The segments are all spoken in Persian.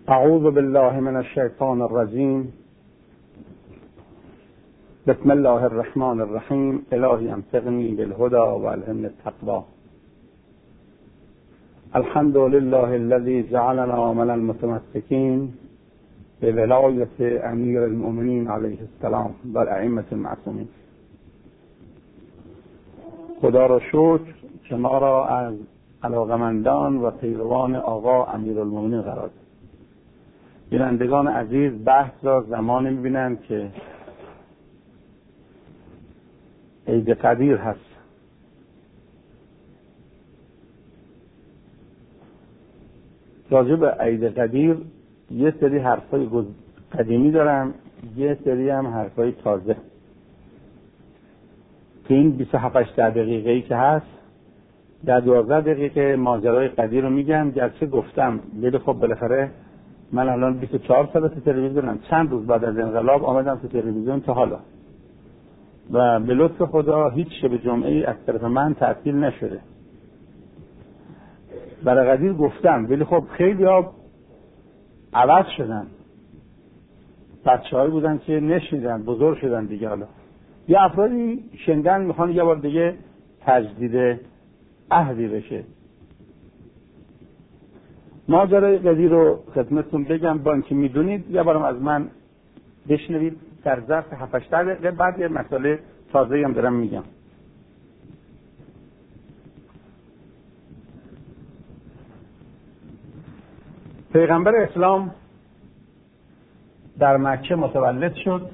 اعوذ بالله من الشیطان الرجیم. بسم الله الرحمن الرحیم. الهی انفقنی بالهدى والهمنی التقوى. الحمد لله الذي جعلنا من المتمسكين بولایت امیر المؤمنین علیه السلام و الائمة المعصومین. خدا را شکر که ما را از علاقمندان و پیروان آقا امیرالمؤمنین قرار داد. بینندگان عزیز، بحث را زمانی می‌بینند که عید قدیر هست. راجع به عید قدیر یه سری حرفای قدیمی دارم، یه سری هم حرفای تازه. که این 27-8 دقیقه‌ای که هست، در 12 دقیقه ماجرای قدیر رو میگم. گرچه گفتم ولی خب بالاخره من الان 24 سال تو تلویزیونم، چند روز بعد از انقلاب آمدم تو تلویزیون تا حالا و به لطف خدا هیچ شب جمعه‌ای از طرف من تعطیل نشده. برای قدیر گفتم ولی خب خیلی ها عوض شدن، بچه‌هایی بودن که نشیدن، بزرگ شدن دیگه. حالا یه افرادی شنیدن میخوان یه بار دیگه تجدید عهدی بشه. ماجرای قدیر رو خدمتتون بگم، با اینکه میدونید یه بارم از من بشنوید در ظرف 7-8 دقیقه. بعد یه مسئله تازه‌ای هم دارم میگم. پیغمبر اسلام در مکه متولد شد.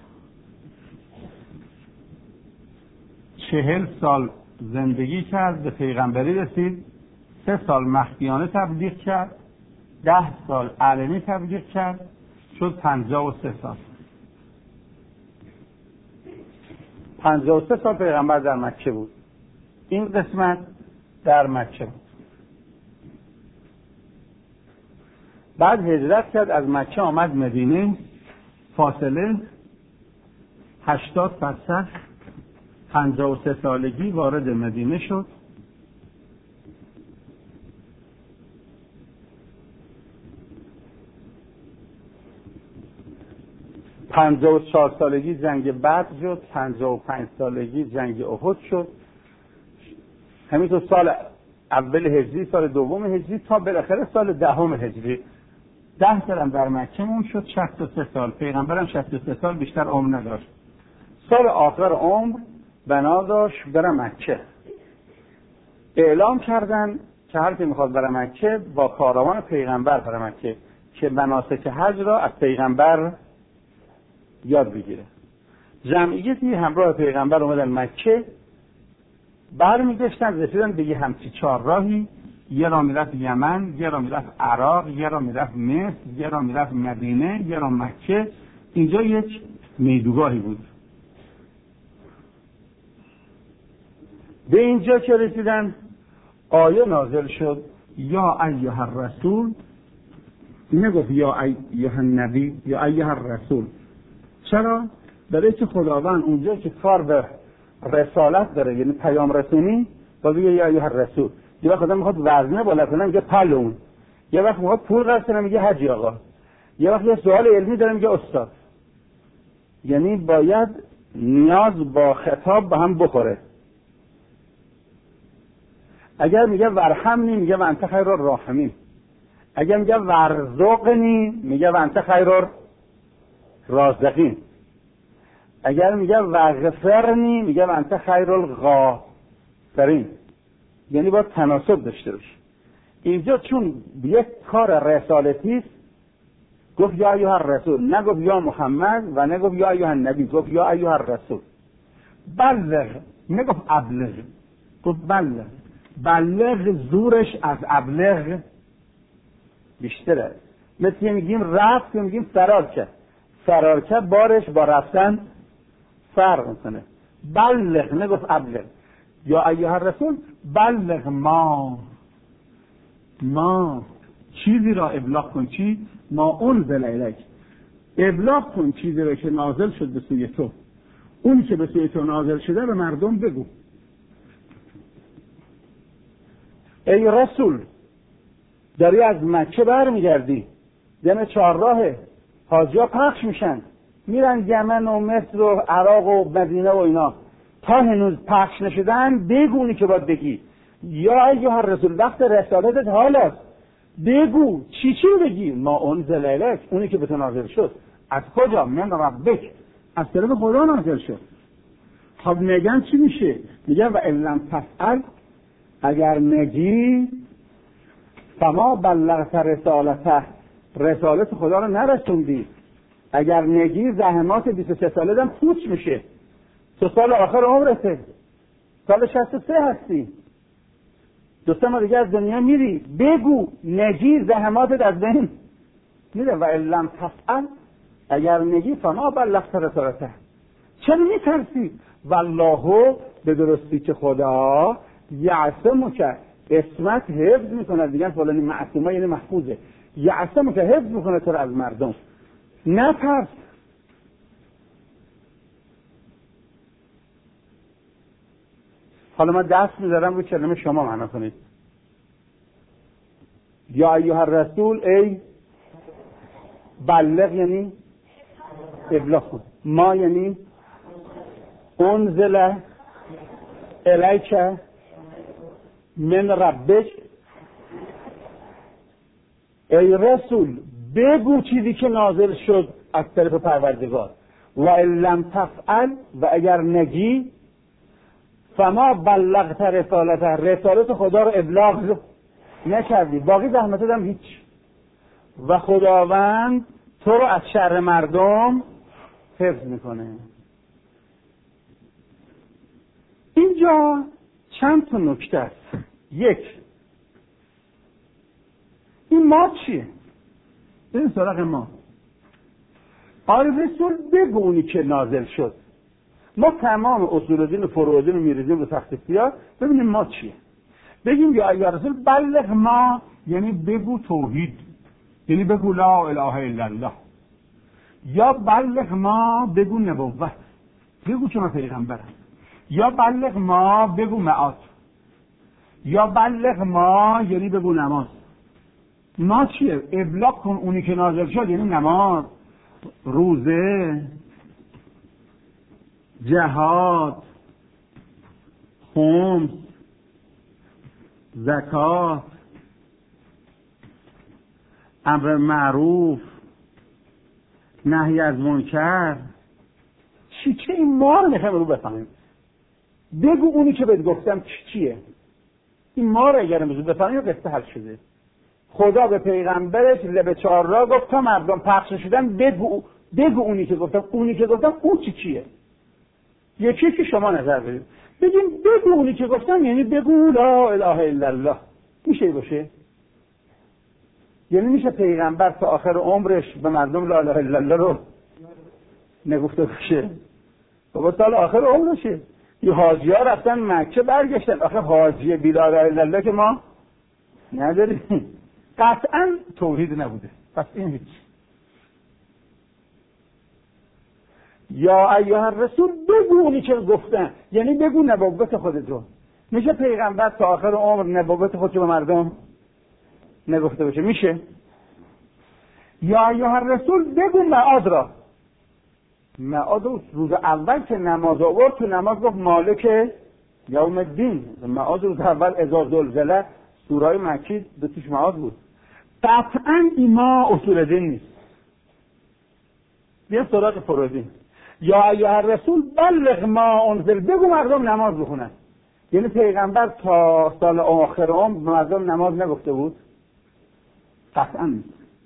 40 سال زندگی کرد، به پیغمبری رسید. 3 سال مخفیانه تبلیغ کرد، 10 سال علنی تبلیغ کرد، شد 53 سال. 53 سال پیغمبر در مکه بود. این قسمت در مکه بود. بعد هجرت کرد، از مکه آمد مدینه. فاصله 80 فرسخ. 53 سالگی وارد مدینه شد. و 54 سالگی جنگ بدر شد. 55 سالگی جنگ احد شد. همینطور سال اول هجری، سال دوم هجری، تا بالاخره سال 10 هجری. 10 سال هم در مکه مون شد. 63 سال. پیغمبرم 63 سال بیشتر عمر نداشت. سال آخر عمر بنا داشت بره مکه. اعلام کردن که هر کی میخواد بره مکه با کاروان پیغمبر بره مکه، که مناسک حج را از پیغمبر یاد بگیره. جمعیتی همراه پیغمبر اومدن مکه. برمیگشتن رسیدن به یه همچی 4 راهی. یه را میرفت یمن، یه را میرفت عراق، یه را میرفت مصر، یه را میرفت مدینه، یه را مکه. اینجا یک میدوگاهی بود. به اینجا که رسیدن آیه نازل شد، یا ایها الرسول. نگفت یا ایها النبی، یا ایها الرسول. چرا؟ برای که خداوند اونجا که کار به رسالت داره، یعنی پیام رسونی، باید بگه یا ایها الرسول. یه وقت آدم میخواد وزنه بالا کنه میگه پلون، یه وقت میخواد پول قرض کنه میگه حاجی آقا، یه وقت یه سوال علمی داره میگه استاد. یعنی باید نیاز با خطاب با هم بخوره. اگر میگه ورحمنی میگه و انت خیر الراحمین. اگر میگه ورزقنی میگه و انت خیر الرازقین. اگر میگه وغفرنی میگه و انت خیر الغافرین. یعنی باید تناسب داشته باشه. اینجا چون یک کار رسالتی است، گفت یا ایها الرسول، نگفت یا محمد و نگفت یا ایها النبی، گفت یا ایها الرسول. بلغ، نگفت ابلغ، گفت بلغ. بلغ زورش از ابلغ بیشتره. مثل میگیم رفت که میگیم فرار کرد. فرار کرد بارش با رفتن فرق میکنه. بلغ، نگفت ابلغ. یا ایها الرسول بلغ ما چیزی را ابلاغ کن. چی؟ ما انزل الیک. ابلاغ کن چیزی را که نازل شد به سوی تو. اون که به سوی تو نازل شده به مردم بگو. ای رسول، داری از مکه برمیگردی، دم چهارراهه، حاجی‌ها پخش میشن میرن یمن و مصر و عراق و مدینه و اینا، تا هنوز پخش نشدن بگونی که باید بگی یا ایها الرسول وقت رسالتت حال است، بگو چی بگی؟ ما انزل الیک، اونی که به تو نازل شد. از کجا؟ من ربک، از طرف خدا نازل شد. خب میگن چی میشه؟ میگن و ان لم تفعل، اگر نگی فما بلغت رسالت خدا رو نرسوندی. اگر نگی زحمات 23 ساله دم پوچ میشه. تو سال آخر عمرته، سال 63 هستی، 2 ماه دیگه از دنیا میری. بگو نگی زحماتت از بین میره. و ان لم تفعل، اگر نگی فما بلغت رسالته. چرا میترسی؟ والله، به درستی که خدا یعصمک، اسمت حفظ میکنه. دیگه فلانی معصومه یعنی محفوظه. یعصمک حفظ میکنه تو از مردم. نترس. حالا من دست میذارم روی کلمه شما معنا کنید. یا ایها الرسول، ای بلغ یعنی ابلاغ کن، ما یعنی انزل الیک من ربک، ای رسول بگو چیزی که نازل شد از طرف پروردگار. و ان لم تفعل، و اگر نگی فما بلغت رسالت خدا رو ابلاغ نکردی، باقی زحمت هم هیچ. و خداوند تو رو از شر مردم حفظ میکنه. اینجا چند تا نکته است. یک، این ما چیه؟ این سراغ ما. آره رسول بگو اونی که نازل شد. ما تمام اصول دین و فروع دین رو میریزیم رو تخت سیاه. ببینیم ما چیه. بگیم یا ایها رسول بلغ ما، یعنی بگو توحید، یعنی بگو لا اله الا الله. یا بلغ ما بگو نبوت، بگو که من پیغمبرم. یا بلغ ما بگو معاد. یا بلغ ما یعنی بگو نماز. ما چیه؟ ابلاغ کن اونی که نازل شد، یعنی نماز، روزه، جهاد، خمس، زکات، امر معروف، نهی از منکر. چی این ما رو میخوایم رو بفهمیم. بگو اونی که بهت گفتم چیه. این ما رو اگر امروز بفهمیم قصه حل شده. خدا به پیغمبرش لب 4 را گفت تا مردم پخش شدن بگو اونی که گفتم. اونی که گفتم اون چیه؟ یکی که شما نظر بدید. بگیم بگو اونی که گفتم، یعنی بگو لا اله الا الله. میشه باشه؟ یعنی میشه پیغمبر تا آخر عمرش به مردم لا اله الا الله رو نگفته باشه؟ بابا سال آخر عمرشه. یه حاجی ها رفتن مکه برگشتن. آخه حاجی بی لا اله الا الله که ما نداریم. قطعا توحید نبوده. پس این هیچ. یا ایها الرسول بگو اونی که گفتن، یعنی بگو نبوت خودت رو. میشه پیغمبر تا آخر عمر نبوت خودش به مردم نگفته باشه؟ میشه؟ یا ایها الرسول بگو معاد را. معاد روز اول که نماز آورد، تو نماز گفت مالک یوم الدین. معاد روز اول اذا زلزله، سورای مکی به توش معاد بود. قطعا اینا اصول دین نیست. بیا سراغ فرودین. یا ایها الرسول بلغ ما انزل، بگو مردم نماز بخونن. یعنی پیغمبر تا سال آخر عمر مردم نماز نگفته بود؟ قطعا نیست.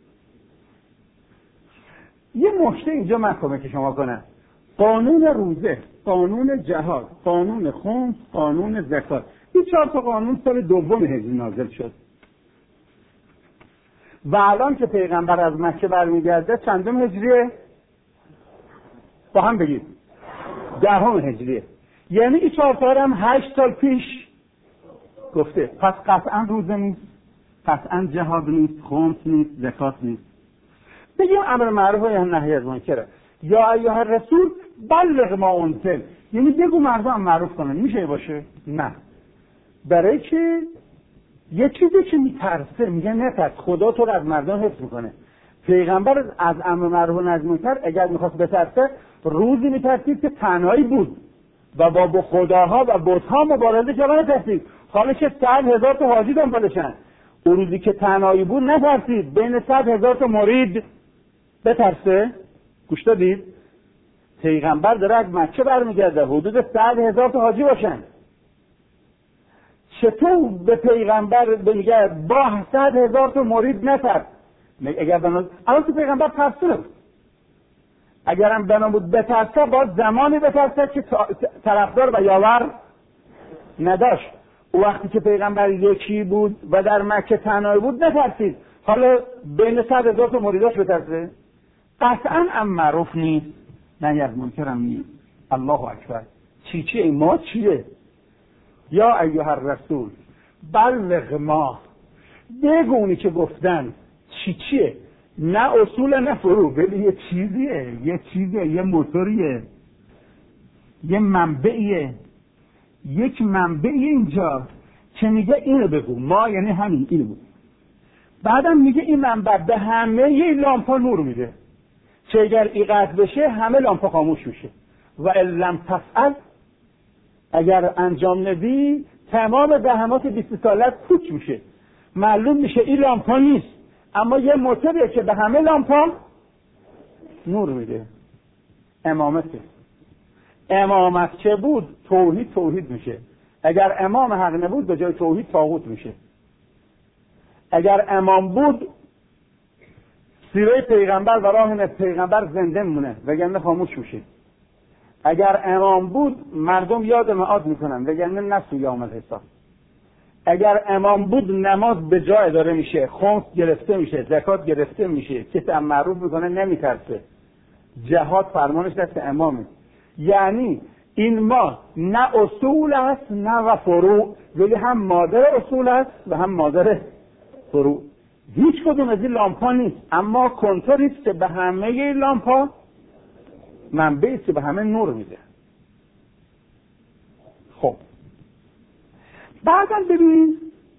یه مشته اینجا من کمک شما کنم. قانون روزه، قانون جهاد، قانون خمس، قانون زکات، این 4 تا قانون سال دوم هجری نازل شد. و الان که پیغمبر از مکه برمیگرده چندم هجریه؟ با هم بگید 10 هجریه. یعنی این 4 تا هم 8 سال پیش گفته. پس قطعا روزه نیست، قطعا جهاد نیست، خمس نیست، زکات نیست. بگیم امر معروف یا نهی از منکر. یا ایها الرسول بلغ ما انزل، یعنی بگو مردم معروف کنن. میشه باشه؟ نه. برای که یه چیزی که میترسه، میگه نترس، خدا تو رو از مردم حفظ میکنه. پیغمبر از امر معروف و نهی از منکر اگر میخواست بترسه روزی میترسید که تنهایی بود و با خداها و بت‌ها مبارزه که نترسید. حالا که 100,000 تا حاجی دنبالشن، اون روزی که تنهایی بود نترسید، بین 100,000 تا مرید بترسه. گوش دادید؟ پیغمبر داره از مکه برمیگرده، حدود 100,000 تا حاجی باشن. چطور به پیغمبر میگه با 100,000 تا مرید نترس؟ اگر بنا الان تو پیغمبر ترسه، اگرم بنا بود بترسه با زمانی بترسه که طرفدار و یاور نداشت. او وقتی که پیغمبر یکی بود و در مکه تنهایی بود نترسید، حالا بین 100,000 تا مریداش بترسه؟ قطعا ام معروف نیست، نهی از منکرم نیست. الله اکبر. چیه ما چیه؟ یا ایها الرسول بلغ ما، بگو اونی که گفتن چیه؟ نه اصول نه فرو، ولی یه چیزیه، یه موتوریه، یه منبعیه، یک منبعی اینجا که میگه اینو بگو. ما یعنی همین اینو بگو. بعدم میگه این منبع به همه یه لامپا نور میده که اگر این قطع بشه همه لامپا خاموش میشه و لم تفعل، اگر انجام ندی تمام زحمات 20 سالت پوچ میشه. معلوم میشه این لامپا نیست، اما یه موتوریه که به همه لامپا نور میده. امامت که بود توحید میشه. اگر امام حق نبود به جای توحید طاغوت میشه. اگر امام بود سیره پیغمبر و راه پیغمبر زنده مونه وگرنه خاموش میشه. اگر امام بود مردم یاد معاد میکنن وگرنه نسو یوم الحساب. اگر امام بود نماز به جا اداره میشه، خمس گرفته میشه، زکات گرفته میشه، کسی هم معروف میکنه نمیترسه، جهاد فرمانش دست امامه. یعنی این ما نه اصول است نه و فروع، ولی هم مادر اصول است و هم مادر فروع. هیچ کدوم از این لامپا نیست، اما کنتوری است که به همه لامپا منبعی است که به همه نور میده. خب بعدا ببین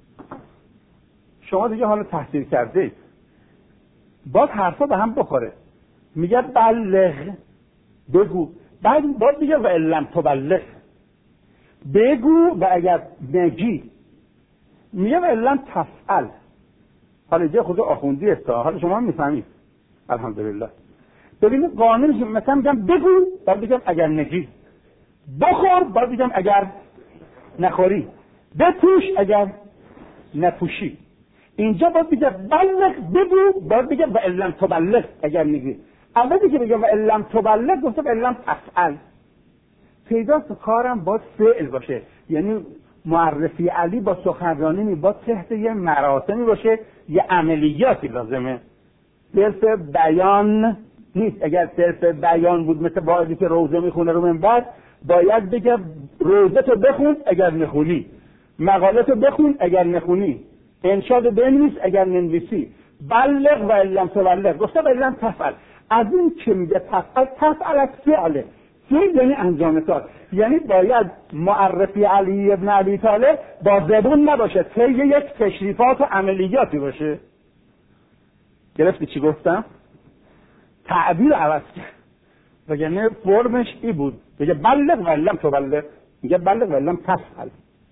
شما دیگه حالا تحصیل کرده اید، باز حرفا به هم بخوره. میگه بلغ، بگو. بعد باز میگه و لم تبلغ، بگو و اگر نگی. میگه و لم تفعل. حالا اینجا خود آخوندی است، حالا شما هم میفهمید الحمدلله. ببینید قانونش مثلا میگم بگو، بعد میگم اگر نگی. بخور، بعد میگم اگر نخوری. بپوش اگر نپوشی. اینجا باید بگه بلغ، بگو، باید بگه و لم تبلغ اگر نگی. اولی که بگم و لم تبلغ گفته و لم تفعل. پیداست کارم باید فعل باشه، یعنی معرفی علی با سخنرانی باید تحت یه مراسمی باشه، یه عملیاتی لازمه. صرف بیان نیست. اگر صرف بیان بود مثل واعظی که روزه میخونه رو منبر، باید بگه روزه تو بخون اگر نخونی، مقاله تو بخون اگر نخونی، انشاد بنویس اگر ننویسی. بلغ و لم تبلغ گفته و لم تفعل. از این که میگه تفعل از فعله، فعل یعنی انجام کار، یعنی باید معرفی علی ابن ابی طالب با زبون نباشه، طی یک تشریفات و عملیاتی باشه. گرفتی چی گفتم؟ تعبیر عوض کرد، وگرنه فرمش ای بود بگه بلغ و لم تبلغ، میگه بلغ و لم تفعل.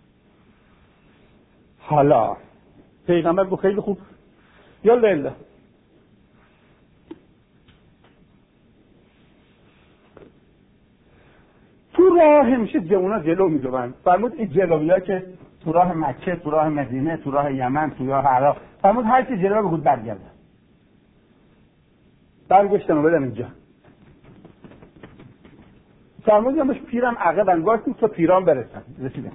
حالا پیغمبر گفت خیلی خوب، یا لیلا تو راه همیشه جوونا جلو میدوند. فرمود این جلویا که تو راه مکه، تو راه مدینه، تو راه یمن، تو راه عراق، فرمود هر کی جلو بگود برگرده. برگشتم و بدم اینجا. فرمود یمش پیرم عقب انگاشتیم تا پیران برسن. رسیدم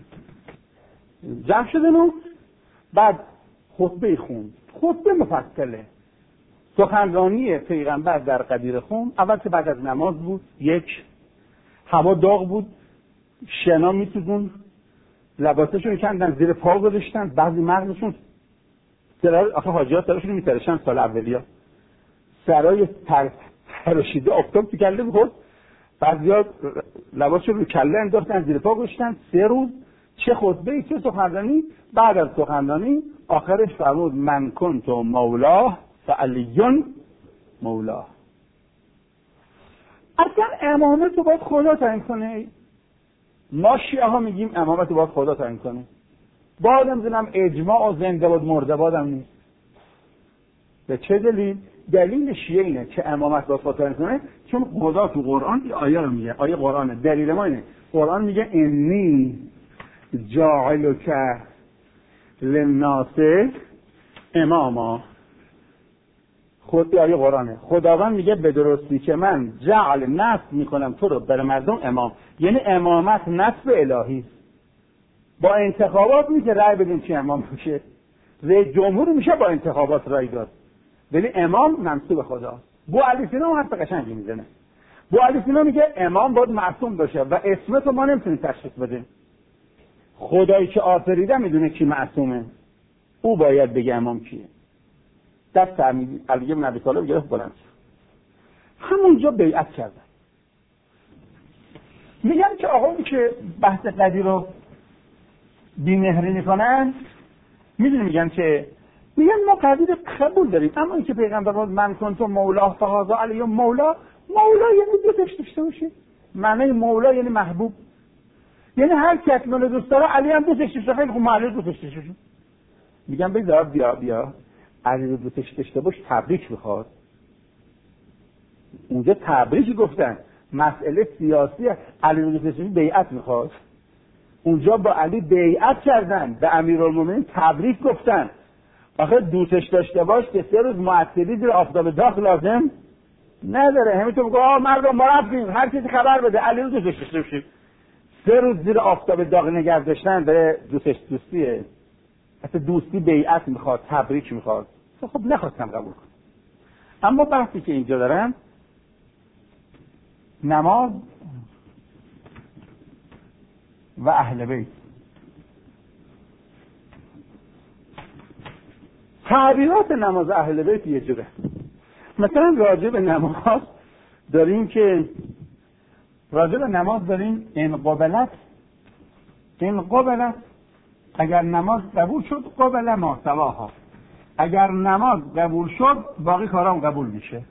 جمع شدن، بعد خطبه خوند. خطبه مفصله، سخنرانی پیغمبر در قدیر خون. اول که بعد از نماز بود، یک هوا داغ بود، شنا میسوزون، لباسشون کندن زیر پا گذاشتن، بعضی مغزشون آخه حاجیات سرشون میترشن سال اولیا، سرای تراشیده آفتاب تو کله میخورد، بعضیا لباسشون رو کله انداختن زیر پا گذاشتن. 3 روز چه خطبه چه سخنرانی. بعد از سخنرانی آخرش فرمود من کنت مولاه فعلی مولا. اصلا امامت رو باید خدا تعیین کنه. ما شیعه ها میگیم امامت رو باید خدا تعیین کنه. باید نمیدونم اجماع و زنده باد مرده بادم نیست. به چه دلیل؟ دلیل شیعه اینه که امامت باید خدا تعیین کنه چون خدا تو قرآن این آیه رو میگه. آیه قرآنه. دلیل ما اینه. قرآن میگه انی جاعلک للناس اماما. خود آیه قرآنه. خداوند میگه به درستی که من جعل نصب میکنم تو رو بر مردم امام. یعنی امامت نصب الهی. با انتخابات میشه رأی بدیم که امام بشه. رئیس جمهور میشه با انتخابات رأی داد. ولی امام منصوب خداست. بو علی سینا حرف قشنگی میزنه. بو علی سینا میگه امام باید معصوم باشه و اسمت رو ما نمیتونیم تشخیص بدیم. خدایی که آفریده میدونه کی معصومه. او باید بگه امام کیه. دست علی بن ابی طالب گرفت بلند شد. همونجا بیعت کردن. میگن که آقایی که بحث قدیر رو بی‌مهری میکنن، میدونی میگن ما قدیر قبول داریم، اما اینکه پیغمبر فرمود من کنت مولا فهذا علی مولا یعنی دوستش داشته باشه. معنی مولا یعنی محبوب. یعنی هر کس منو دوست داره علی هم دوستش داشته. خیلی خوب، علی دوستش داشته. میگن بذار بیا علی رو دوستش داشته باش، تبریک میخواد. اونجا تبریک گفتن، مسئله سیاسی علی رو دوستش بیعت میخواد. اونجا با علی بیعت کردن، به امیرالمومنین تبریک گفتن. آخه دوستش داشته باش که 3 روز معطلی زیر آفتاب داغ لازم نداره. همینطور میگه مردم ما رفتیم، هر کسی خبر بده علی رو دوستش داشته باشیم. 3 روز زیر آفتاب داغ نگه داشتن به دوستیه. اصلا دوستی بیعت میخواد، تبریک میخواد. خب نخواستم قبول کنم. اما بحثی که اینجا دارم نماز و اهل بیت. تعبیرات نماز اهل بیت یه جوره. مثلا راجع به نماز داریم این قبلت اگر نماز قبول شد قبل ما سواها. اگر نماز قبول شد باقی کارام قبول میشه.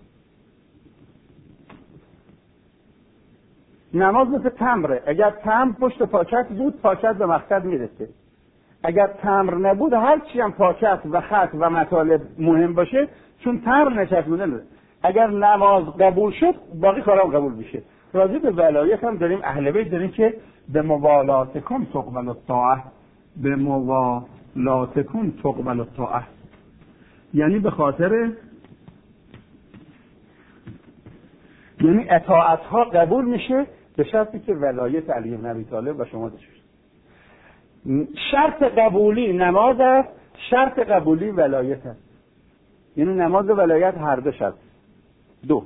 نماز مثل تمره. اگر تمر پشت پاکت بود پاکت به مقصد میرسه. اگر تمر نبود هر چی هم پاکت و خط و مطالب مهم باشه چون تمر نچسبونده نمیره. اگر نماز قبول شد باقی کارام قبول میشه. راجع به ولایت هم داریم اهل بیت داریم که به موالاتکم تقبل الطاعه. به موالاتکم تقبل الطاعه یعنی به خاطر اطاعت ها قبول میشه به شرطی که ولایت علی بن ابی طالب و شما داشته. شرط قبولی نماز است، شرط قبولی ولایت است. یعنی نماز و ولایت هر دو شرط. 2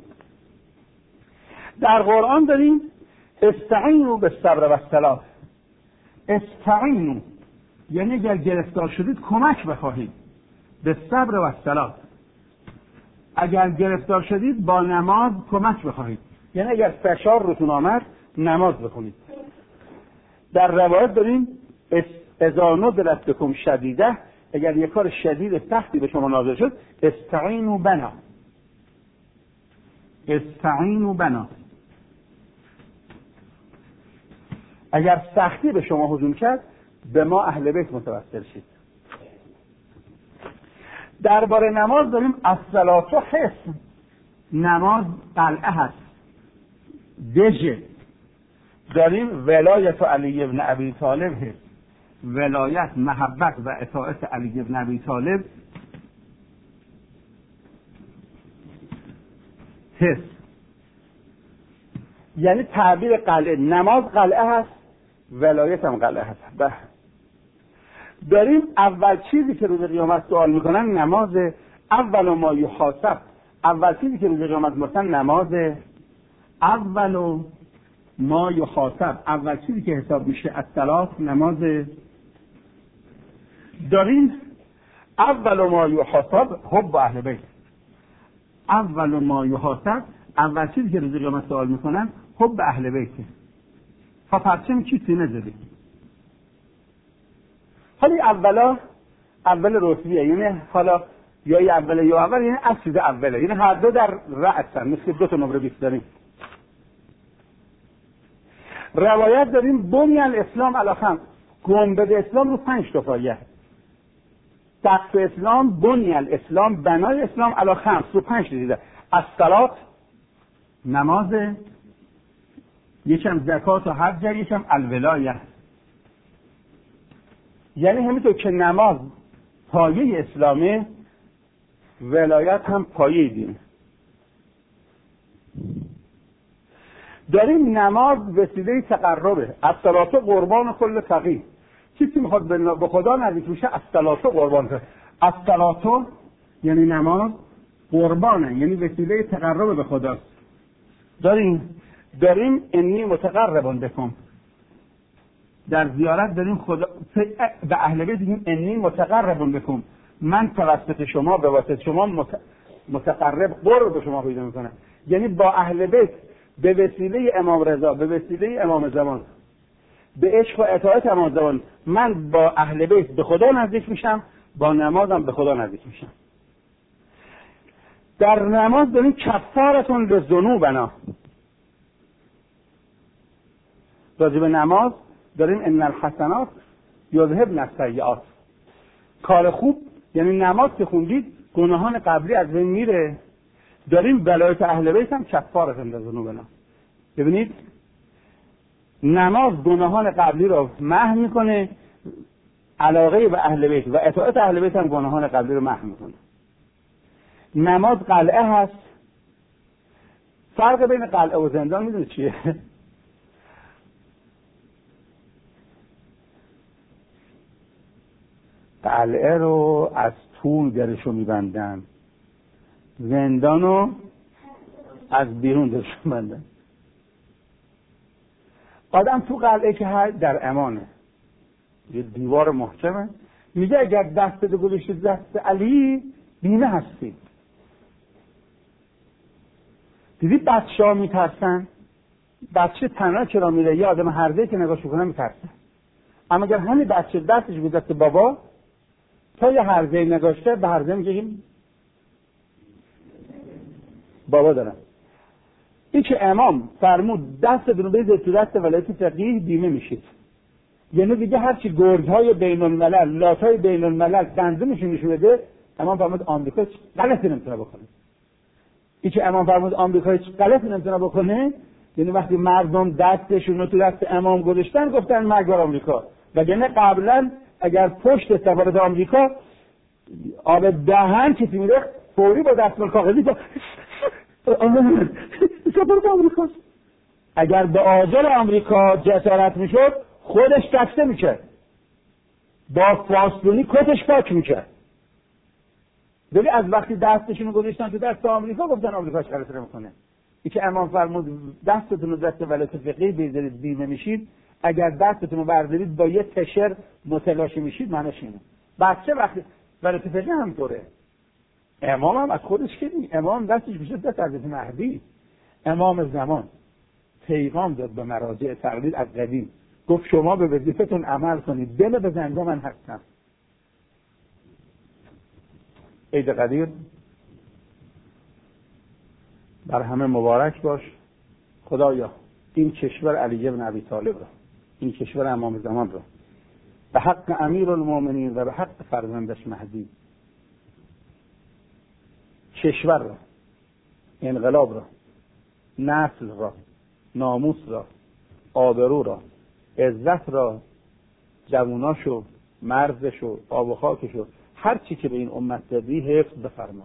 در قرآن داریم استعینوا بالصبر والصلاة. استعینوا یعنی اگر گرفتار شدید کمک بخواهید. بالصبر والصلاة اگر گرفتار شدید با نماز کمک بخواهید. یعنی اگر فشار روتون آمد نماز بخونید. در روایت داریم اذا نزلت بکم شدیده، اگر یک کار شدید سختی به شما نازل شد استعینوا بنا. اگر سختی به شما هجوم کرد به ما اهل بیت متوسل شید. درباره نماز داریم الصلاة حصن. نماز قلعه هست، دژه. داریم ولایت علی بن ابی طالب هست. ولایت، محبت و اطاعت علی بن ابی طالب هست. یعنی تعبیر قلعه. نماز قلعه هست، ولایت هم قلعه هست. داریم اول چیزی که روز قیامت سوال میکنن نماز. اول ما یحاسب، اول چیزی که روز قیامت میکنن نماز. اول ما یحاسب، اول چیزی که حساب میشه الصلاة، نماز. داریم اول ما یحاسب حب اهل بیت. اول ما یحاسب، اول چیزی که روز قیامت سوال میکنن حب اهل بیت. پرچم کی سینه زدی. حالی اول رتبیه، یعنی حالا یا اوله یا اول، یعنی اصل اوله، یعنی هر دو در رأسن، مثل دو تا نمره 20 داریم. روایت داریم بنی الاسلام علی خمس، گنبد اسلام رو 5 تا پایه. سقف اسلام، بنی الاسلام، بنای اسلام علی خمس، رو 5 تا دیده. الصلات، نماز، یکم زکات و حج، یکم الولایه. یعنی همینطور که نماز پایه اسلامه، ولایت هم پایه دین. داریم نماز وسیله تقربه. الصلات قربان کل تقی. کسی میخواد به خدا نزدیک بشه، الصلات قربان کنه. الصلات یعنی نماز، قربانه یعنی وسیله تقرب به خداست. داریم انی متقربون بکن. در زیارت داریم خدا به اهل بیت میگیم انی متقربون بکن، من توسط شما به واسطه شما متقرب قرب به شما پیدا میکنم. یعنی با اهل بیت به وسیله امام رضا، به وسیله امام زمان، به عشق و اطاعت امام زمان، من با اهل بیت به خدا نزدیک میشم، با نمازم به خدا نزدیک میشم. در نماز داریم کفارتون لذنوبنا. راجع به نماز داریم ان الحسنات یذهبن السیئات. کار خوب یعنی نماز که خوندید گناهان قبلی از بین میره. داریم ولایت اهل بیت هم کفارتون لذنوبنا. ببینید نماز گناهان قبلی رو محو میکنه، علاقه به اهل بیت و اطاعت اهل بیت هم گناهان قبلی رو محو میکنه. نماز قلعه هست. فرق بین قلعه و زندان میدونید چیه؟ قلعه رو از طول درشو میبندن، زندان رو از بیرون درشو میبندن. آدم تو قلعه که هست در امانه، یه دیوار محکمه. میگه اگر دست رو گذاشتی دست علی بیمه هستی. دیدی بچه ها میترسن؟ بچه تنها چرا میره؟ یه آدم هرزه که نگاش بکنه میترسن. اما اگر همین بچه دستش بود دست بابا، تا یه هرزه نگاشته به هرزه میگیم بابا دارم. این که امام فرمود دست رو بذار تو دست ولایت فقیه بیمه میشید. یعنی دیگه هرچی گرگ‌های بین الملل، لات‌های بین الملل دندونشون نشون بده، امام فرمود آمریکا غلطی نمیتونه بکنه. این که امام فرمود آمریکا غلطی نمیتونه بکنه، یعنی وقتی مردم دستشون رو تو دست امام گذاشتن گفتن مرگ بر آمریکا. وگرنه قبلا اگر پشت سفارت آمریکا آب دهن کسی میره فوری با دستمال کاغذی سفارت آمریکاست. اگر به آجر آمریکا جسارت میشد خودش دسته میکرد، با فاستونی کتش پاک میکرد. ولی از وقتی دستشون رو گذاشتن تو دست آمریکا گفتن آمریکا غلطی نمیکنه. این که امام فرمود دستتون رو دست ولایت فقیه بذارید بیمه میشید، اگر دستتون رو بردارید با یه تشر متلاشی میشید معنیش اینه. بچه وقتی ولایت فقیه همطوره. امام هم از خودش که نی، امام دستش میشه دست حضرت مهدی. امام زمان پیغام داد به مراجع تقلید از قدیم، گفت شما به وظیفتون عمل کنید، دل بزنده من هستم. عید قدیر بر همه مبارک باش. خدایا این کشور علی بن ابی طالب را، این کشور امام زمان را، به حق امیرالمومنین و به حق فرزندش مهدی، کشور را، انقلاب را، نسل را، ناموس را، آبرو را، عزت را، جواناشو، مرزشو، آب و خاکشو، هر چی که به این امت دادی حفظ بفرما.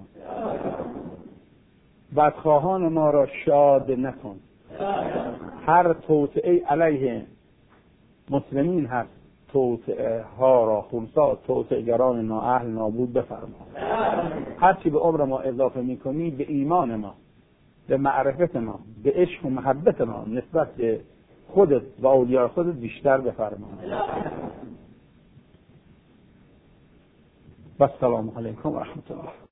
بدخواهان ما را شاد نکن. هر توطئه علیه مسلمین هست، توطئه ها را خونسا، توطئه گران نااهل نابود بفرما. هر چی به عمر ما اضافه میکنی به ایمان ما، به معرفت ما، به عشق و محبت ما نسبت به خودت و اولیاء خودت بیشتر بفرما. و السلام علیکم و رحمت الله.